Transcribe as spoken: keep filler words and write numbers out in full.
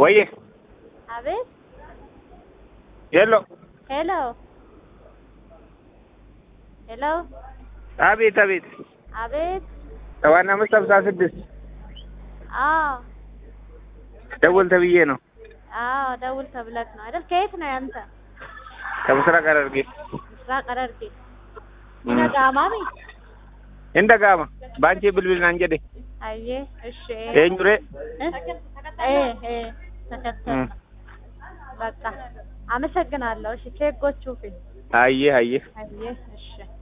ወይዬ አቤት ሄሎ ሄሎ ሄሎ አቤት አቤት አቤት ሰባና አምስት ሃምሳ ስድስት አዎ ደውል ተብዬ ነው። አዎ ደውል ተብለክ ነው አይደል? ከየት ነው ያንተ? ከምስራቅ ሐረርጌ። ምስራቅ ሐረርጌ እንደጋማ ቤት እንደጋማ ባንቺ ብልብልና እንጀዴ አየ እሺ ኤንጁሬ እ እ ተከተል በቃ አመሰግናለሁ። እሺ ቼጎቹ ፊት አየ አየ አየ እሺ